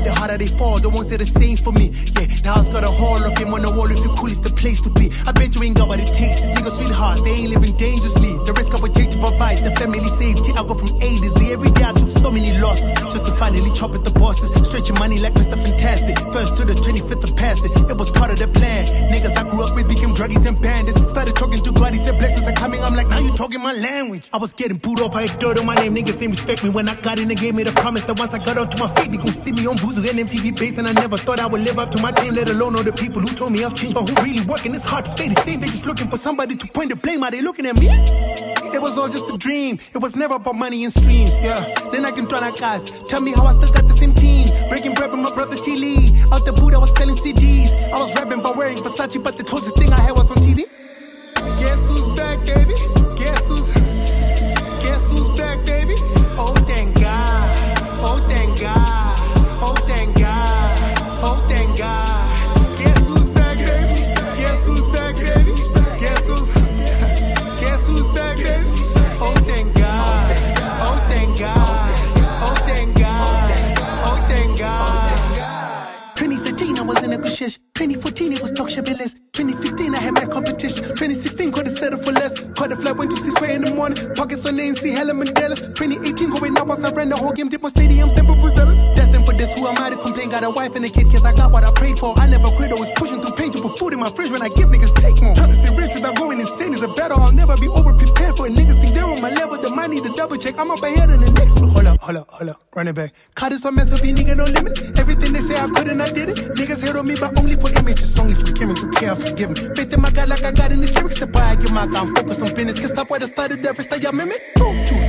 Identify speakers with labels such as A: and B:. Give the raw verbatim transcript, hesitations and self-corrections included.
A: the harder they fall, the ones that are the same for me. Yeah, the house got a hall of him on the wall. If you cool, it's the place to be. I bet you ain't got what it takes. These niggas sweetheart, they ain't living dangerously. The risk I would take to provide the family safety. I go from A to Z. Every day I took so many losses just to finally chop at the bosses. Stretching money like Mister Fantastic. First to the twenty-fifth and past it. It was part of the plan. Niggas I grew up with became druggies and bandits. Started talking to God, he said blessings are coming. I'm like, now you talking my language. I was getting booed off, I had dirt on my name. Niggas ain't respect me when I got in the game. Made a promise that once I got onto my feet, they gon' see me on Vuzu and M T V base. And I never thought I would live up to my dream, let alone all the people who told me I've changed. But who really working? It's hard to stay the same. They just looking for somebody to point the blame. Are they looking at me? It was all just a dream. It was never about money and streams. Yeah, then I can draw that guys. Tell me how I still got the same team. Breaking bread with my brother T. Lee. Out the boot I was selling C Ds. I was rapping by wearing Versace, but the closest thing I had was on T V. Guess who's back, baby? Guess who's Guess who's back, baby? Oh, thank God. Oh, thank God. Oh, thank God. Oh, thank God. Guess who's back, baby? Guess who's back, baby? Guess who's Guess who's back, baby? Oh, thank God. Oh, thank God. Oh, thank God. Oh, thank God. twenty thirteen, I was in a good shish. twenty fourteen, it was talk shit less. twenty fifteen, I had my competition. twenty sixteen, could've settled for less. Caught a flight, went to see Sway in the morning. Pockets on A N C, hella Mandelas. twenty eighteen, going out once I ran the whole game. Did my stadiums, temple Bruzelas. Destined for this, who am I to complain? Got a wife and a kid, cause I got what I prayed for. I never quit, always pushing through pain to put food in my fridge. When I give niggas, take more. Trying to stay rich without going insane is a battle. I'll never be over prepared for it. Niggas think they're on my level, the money to double check. I'm up ahead in the next floor. Hold up, hold up, hold up, run it back. Caught it so messed up, you nigga, no limits. Everything they say I couldn't, I did it. Niggas hate on me, but only for images. Only for gimmicks, okay, I forgive them. Faith in my God like I got in these lyrics. The boy I give my God, I'm focused on business. Can stop where I started, every stage I mimic. Too, too